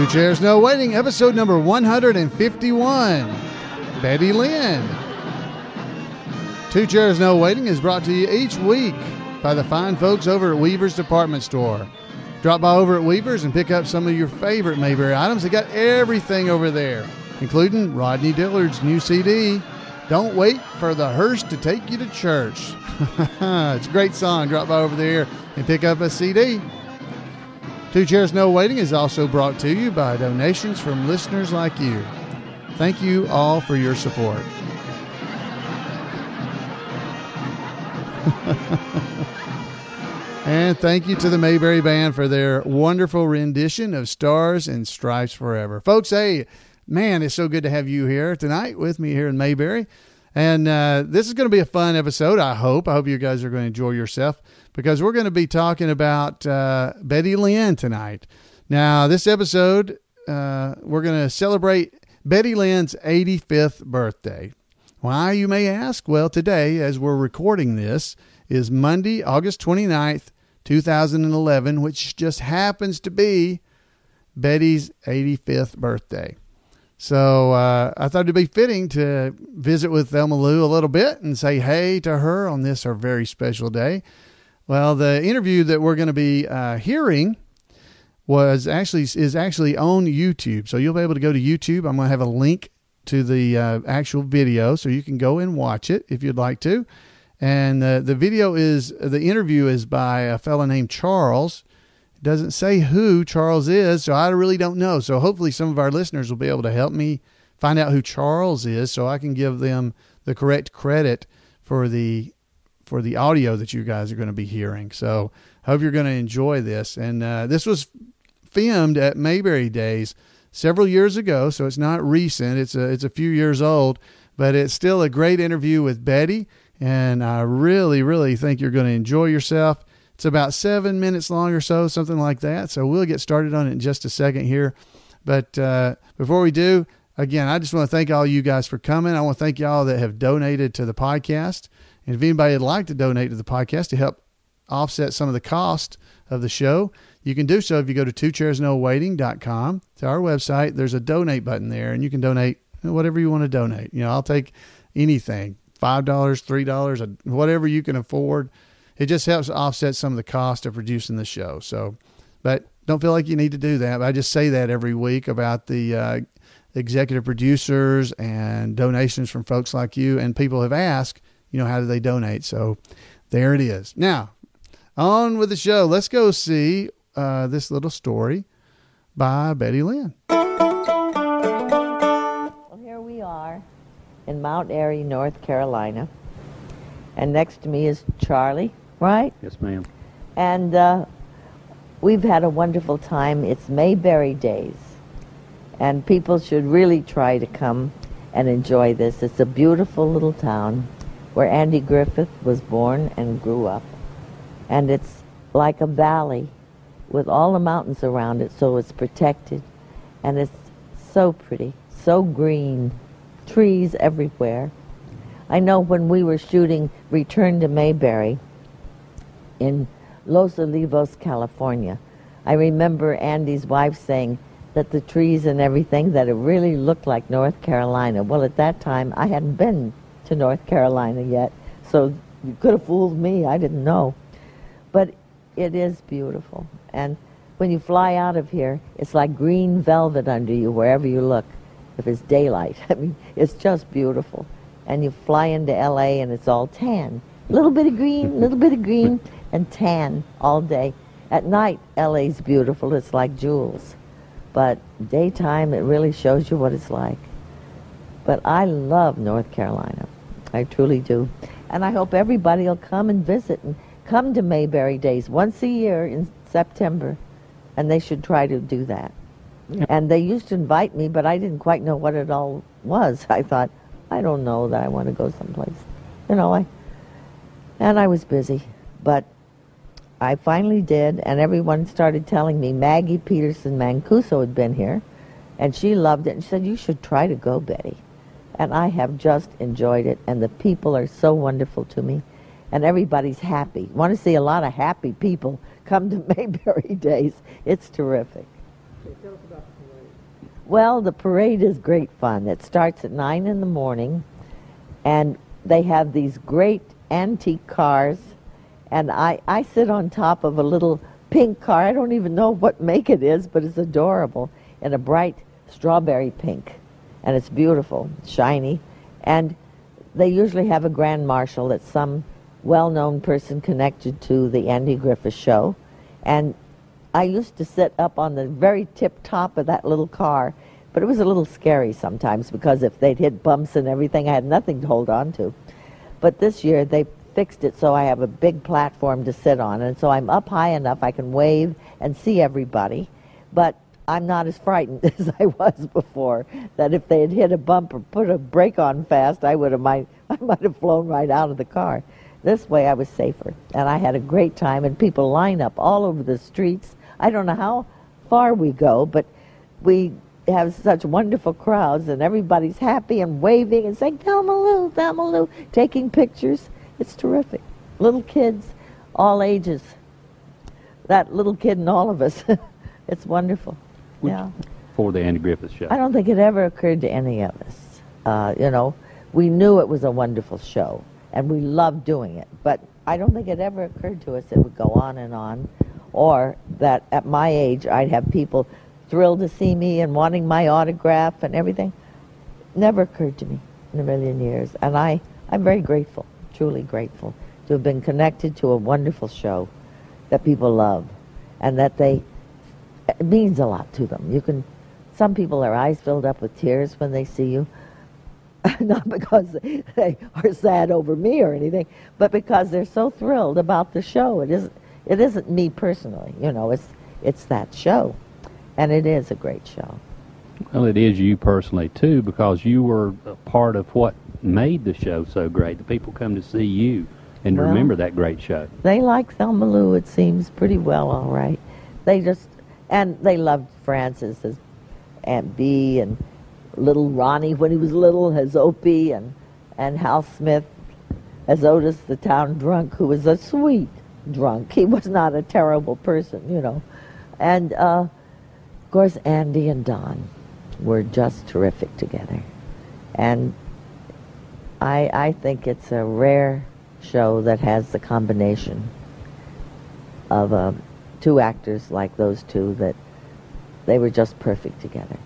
Two Chairs No Waiting, episode number 151. Betty Lynn. Two Chairs No Waiting is brought to you each week by the fine folks over at Weaver's Department Store. Drop by over at Weaver's and pick up some of your favorite Mayberry items. They got everything over there, including Rodney Dillard's new CD, Don't Wait for the Hearse to Take You to Church. It's a great song. Drop by over there and pick up a CD. Two Chairs No Waiting is also brought to you by donations from listeners like you. Thank you all for your support. And thank you to the Mayberry Band for their wonderful rendition of Stars and Stripes Forever. Folks, hey, man, it's so good to have you here tonight with me here in Mayberry. And this is going to be a fun episode, I hope. I hope you guys are going to enjoy yourself because we're going to be talking about Betty Lynn tonight. Now, this episode, we're going to celebrate Betty Lynn's 85th birthday. Why, you may ask? Well, today, as we're recording this, is Monday, August 29th, 2011, which just happens to be Betty's 85th birthday. So I thought it'd be fitting to visit with Thelma Lou a little bit and say hey to her on this, our very special day. Well, the interview that we're going to be hearing is actually on YouTube. So you'll be able to go to YouTube. I'm going to have a link to the actual video so you can go and watch it if you'd like to. And the interview is by a fellow named Charles. It doesn't say who Charles is, so I really don't know. So hopefully some of our listeners will be able to help me find out who Charles is so I can give them the correct credit for the audio that you guys are going to be hearing. So I hope you're going to enjoy this. And this was filmed at Mayberry Days several years ago, so it's not recent. It's a few years old, but it's still a great interview with Betty. And I really, really think you're going to enjoy yourself. It's about 7 minutes long or so, something like that. So we'll get started on it in just a second here. But before we do, again, I just want to thank all you guys for coming. I want to thank y'all that have donated to the podcast. And if anybody would like to donate to the podcast to help offset some of the cost of the show, you can do so if you go to twochairsnowaiting.com. To our website, there's a donate button there, and you can donate whatever you want to donate. You know, I'll take anything. $5, $3, whatever you can afford. It just helps offset some of the cost of producing the show. So, but don't feel like you need to do that. But I just say that every week about the executive producers and donations from folks like you. And people have asked, how do they donate? So there it is. Now, on with the show. Let's go see this little story by Betty Lynn. Well, here we are in Mount Airy, North Carolina. And next to me is Charlie, right? Yes, ma'am. And we've had a wonderful time. It's Mayberry Days. And people should really try to come and enjoy this. It's a beautiful little town where Andy Griffith was born and grew up. And it's like a valley with all the mountains around it, so it's protected. And it's so pretty, so green. Trees everywhere. I know when we were shooting Return to Mayberry in Los Olivos, California, I remember Andy's wife saying that the trees and everything, that it really looked like North Carolina. Well, at that time, I hadn't been to North Carolina yet, so you could have fooled me. I didn't know. But it is beautiful. And when you fly out of here, it's like green velvet under you wherever you look. If it's daylight. I mean, it's just beautiful. And you fly into L.A. and it's all tan. A little bit of green, and tan all day. At night, L.A.'s beautiful. It's like jewels. But daytime, it really shows you what it's like. But I love North Carolina. I truly do. And I hope everybody will come and visit and come to Mayberry Days once a year in September. And they should try to do that. And they used to invite me, but I didn't quite know what it all was. I thought, I don't know that I want to go someplace. And I was busy. But I finally did, and everyone started telling me Maggie Peterson Mancuso had been here, and she loved it, and she said, you should try to go, Betty. And I have just enjoyed it, and the people are so wonderful to me, and everybody's happy. Want to see a lot of happy people come to Mayberry Days. It's terrific. So tell us about the parade. Well, the parade is great fun. It starts at 9 in the morning, and they have these great antique cars, and I sit on top of a little pink car. I don't even know what make it is, but it's adorable, in a bright strawberry pink, and it's beautiful, shiny, and they usually have a grand marshal that's some well-known person connected to the Andy Griffith Show, and I used to sit up on the very tip top of that little car, but it was a little scary sometimes because if they'd hit bumps and everything, I had nothing to hold on to. But this year they fixed it so I have a big platform to sit on, and so I'm up high enough I can wave and see everybody, but I'm not as frightened as I was before, that if they had hit a bump or put a brake on fast, I might have flown right out of the car. This way I was safer, and I had a great time, and people line up all over the streets. I don't know how far we go, but we have such wonderful crowds, and everybody's happy and waving and saying, Thelma Lou, Thelma Lou, taking pictures. It's terrific. Little kids, all ages. That little kid in all of us. It's wonderful. Yeah. For the Andy Griffith Show. I don't think it ever occurred to any of us. We knew it was a wonderful show, and we loved doing it, but I don't think it ever occurred to us it would go on, or that at my age I'd have people thrilled to see me and wanting my autograph and everything. Never occurred to me in a million years, and I'm very grateful, truly grateful, to have been connected to a wonderful show that people love, and that it means a lot to them. Some people, their eyes filled up with tears when they see you, not because they are sad over me or anything, but because they're so thrilled about the show. It isn't me personally, it's that show, and it is a great show. Well, it is you personally too, because you were a part of what made the show so great. The people come to see you and remember that great show. They like Thelma Lou, it seems, pretty well, all right. And they loved Francis as Aunt Bee, and little Ronnie when he was little as Opie, and Hal Smith as Otis the town drunk, who was a sweet drunk. He was not a terrible person, And, of course, Andy and Don were just terrific together. And I think it's a rare show that has the combination of two actors like those two, that they were just perfect together.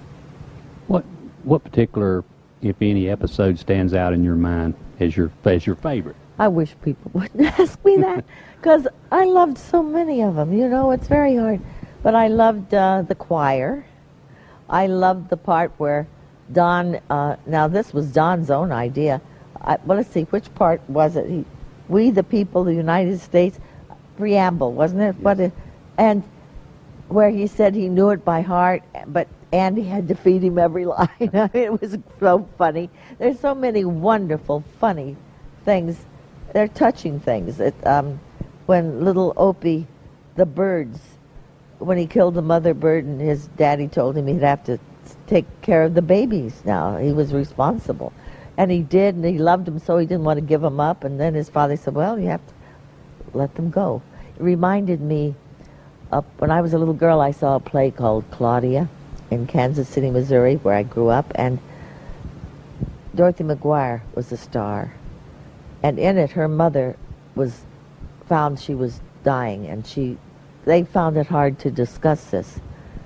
What particular, if any, episode stands out in your mind as your favorite? I wish people wouldn't ask me that, because I loved so many of them. It's very hard. But I loved the choir. I loved the part where Don, now this was Don's own idea. Let's see, which part was it? We the people of the United States, preamble, wasn't it? Yes. And where he said he knew it by heart, but Andy had to feed him every line. It was so funny. There's so many wonderful, funny things. They're touching things. When little Opie, the birds, when he killed the mother bird, and his daddy told him he'd have to take care of the babies now. He was responsible. And he did, and he loved them so he didn't want to give them up. And then his father said, well, you have to let them go. It reminded me of when I was a little girl, I saw a play called Claudia in Kansas City, Missouri, where I grew up, and Dorothy McGuire was the star. And in it, her mother found she was dying, and they found it hard to discuss this.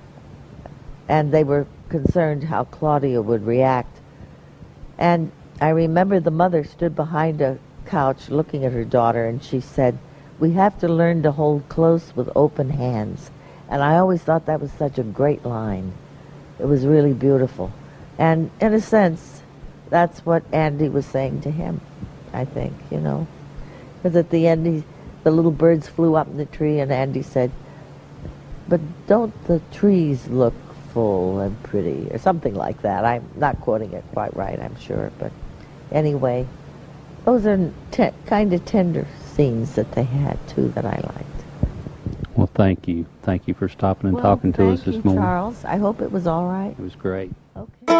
And they were concerned how Claudia would react. And I remember the mother stood behind a couch looking at her daughter, and she said, we have to learn to hold close with open hands. And I always thought that was such a great line. It was really beautiful. And in a sense, that's what Andy was saying to him, I think, Because at the end, the little birds flew up in the tree, and Andy said, but don't the trees look full and pretty, or something like that. I'm not quoting it quite right, I'm sure, but anyway, those are kind of tender scenes that they had too that I liked. Well, thank you for stopping and talking to us this morning. Thank you, Charles. I hope it was all right. It was great. Okay.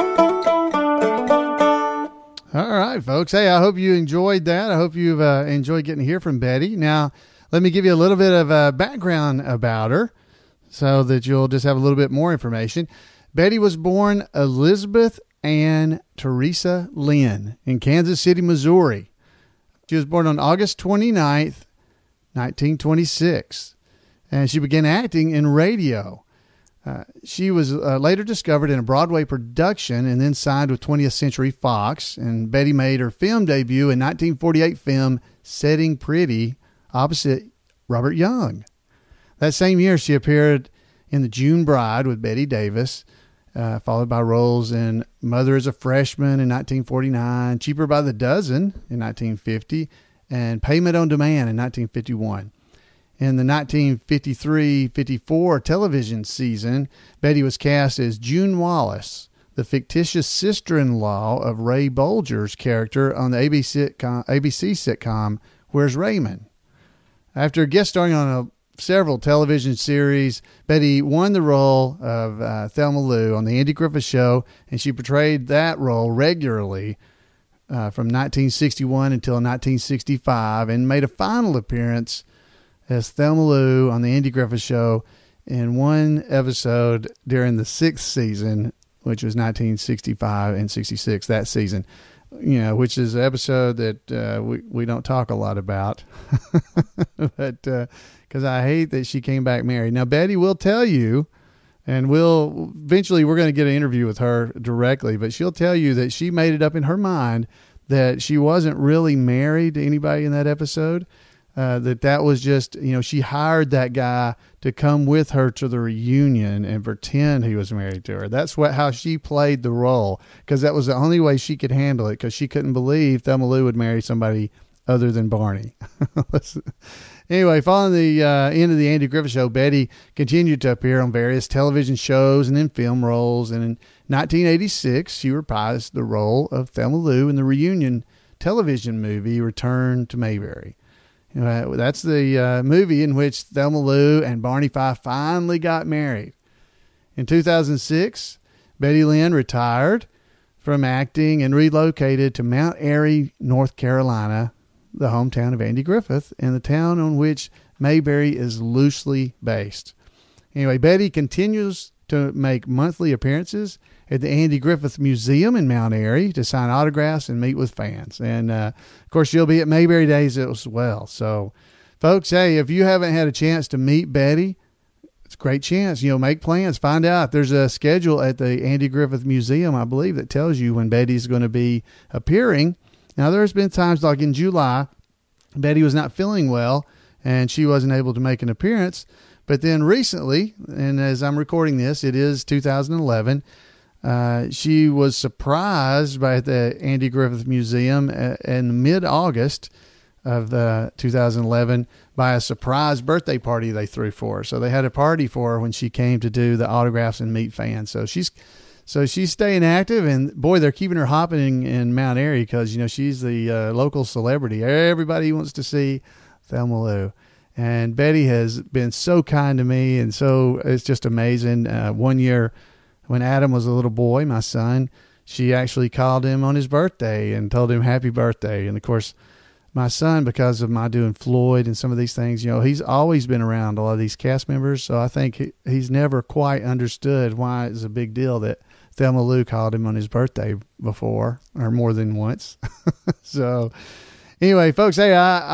All right, folks. Hey, I hope you enjoyed that. I hope you've enjoyed getting to hear from Betty. Now, let me give you a little bit of background about her, so that you'll just have a little bit more information. Betty was born Elizabeth Ann Teresa Lynn in Kansas City, Missouri. She was born on August 29th, 1926, and she began acting in radio. She was later discovered in a Broadway production and then signed with 20th Century Fox. And Betty made her film debut in 1948 film Setting Pretty opposite Robert Young. That same year, she appeared in The June Bride with Bette Davis, followed by roles in Mother is a Freshman in 1949, Cheaper by the Dozen in 1950, and Payment on Demand in 1951. In the 1953-54 television season, Betty was cast as June Wallace, the fictitious sister-in-law of Ray Bolger's character on the ABC sitcom Where's Raymond? After guest starring on several television series, Betty won the role of Thelma Lou on The Andy Griffith Show, and she portrayed that role regularly from 1961 until 1965, and made a final appearance as Thelma Lou on The Andy Griffith Show in one episode during the 6th season, which was 1965 and 66, that season, which is an episode that we don't talk a lot about, but because I hate that she came back married. Now, Betty will tell you, and eventually we're going to get an interview with her directly, but she'll tell you that she made it up in her mind that she wasn't really married to anybody in that episode. That was just, she hired that guy to come with her to the reunion and pretend he was married to her. That's how she played the role, because that was the only way she could handle it, because she couldn't believe Thelma Lou would marry somebody other than Barney. Anyway, following the end of the Andy Griffith Show, Betty continued to appear on various television shows and in film roles. And in 1986, she reprised the role of Thelma Lou in the reunion television movie Return to Mayberry. That's the movie in which Thelma Lou and Barney Fife finally got married. In 2006, Betty Lynn retired from acting and relocated to Mount Airy, North Carolina, the hometown of Andy Griffith, and the town on which Mayberry is loosely based. Anyway, Betty continues to make monthly appearances at the Andy Griffith Museum in Mount Airy to sign autographs and meet with fans. And, of course, she'll be at Mayberry Days as well. So, folks, hey, if you haven't had a chance to meet Betty, it's a great chance. Make plans. Find out. There's a schedule at the Andy Griffith Museum, I believe, that tells you when Betty's going to be appearing. Now, there's been times like in July, Betty was not feeling well, and she wasn't able to make an appearance. But then recently, and as I'm recording this, it is 2011, she was surprised by the Andy Griffith Museum in mid-August of 2011 by a surprise birthday party they threw for her. So they had a party for her when she came to do the autographs and meet fans. So she's staying active, and boy, they're keeping her hopping in Mount Airy because, she's the local celebrity. Everybody wants to see Thelma Lou. And Betty has been so kind to me, and so it's just amazing. One year when Adam was a little boy, my son, she actually called him on his birthday and told him happy birthday. And, of course, my son, because of my doing Floyd and some of these things, he's always been around a lot of these cast members. So I think he's never quite understood why it's a big deal that Thelma Lou called him on his birthday before, or more than once. So anyway, folks, hey,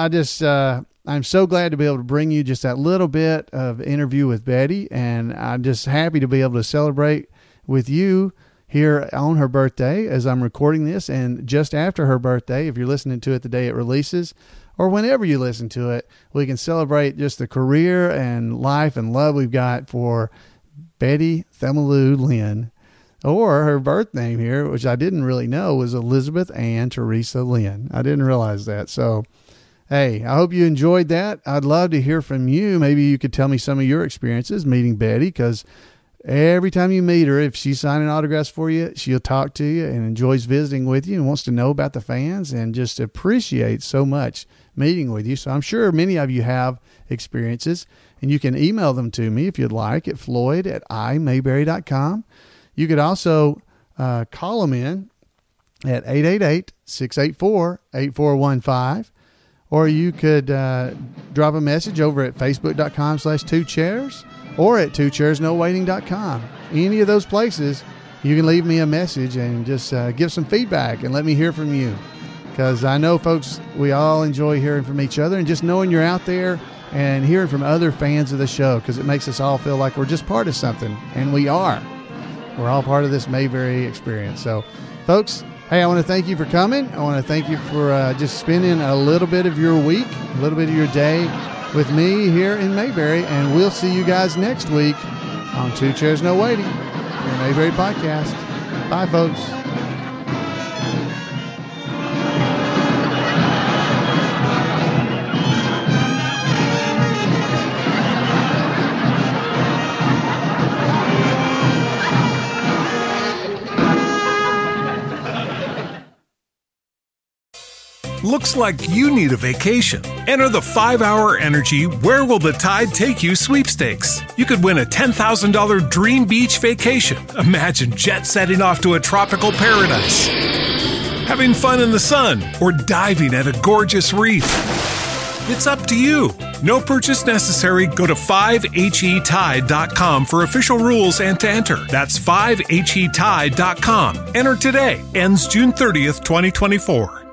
I'm so glad to be able to bring you just that little bit of interview with Betty, and I'm just happy to be able to celebrate with you here on her birthday as I'm recording this, and just after her birthday, if you're listening to it the day it releases, or whenever you listen to it, we can celebrate just the career and life and love we've got for Betty Thelma Lou Lynn. Or her birth name here, which I didn't really know, was Elizabeth Ann Teresa Lynn. I didn't realize that. So, hey, I hope you enjoyed that. I'd love to hear from you. Maybe you could tell me some of your experiences meeting Betty, because every time you meet her, if she's signing autographs for you, she'll talk to you and enjoys visiting with you and wants to know about the fans and just appreciates so much meeting with you. So I'm sure many of you have experiences, and you can email them to me if you'd like at floyd@imayberry.com. You could also call them in at 888-684-8415, or you could drop a message over at facebook.com/2chairs or at 2chairsnowaiting.com. Any of those places, you can leave me a message and just give some feedback and let me hear from you. Because I know, folks, we all enjoy hearing from each other and just knowing you're out there and hearing from other fans of the show, because it makes us all feel like we're just part of something, and we are. We're all part of this Mayberry experience. So, folks, hey, I want to thank you for coming. I want to thank you for just spending a little bit of your week, a little bit of your day with me here in Mayberry, and we'll see you guys next week on Two Chairs No Waiting, your Mayberry podcast. Bye, folks. Looks like you need a vacation. Enter the 5-Hour Energy Where Will the Tide Take You sweepstakes. You could win a $10,000 dream beach vacation. Imagine jet setting off to a tropical paradise, having fun in the sun, or diving at a gorgeous reef. It's up to you. No purchase necessary. Go to 5HETide.com for official rules and to enter. That's 5HETide.com. Enter today. Ends June 30th, 2024.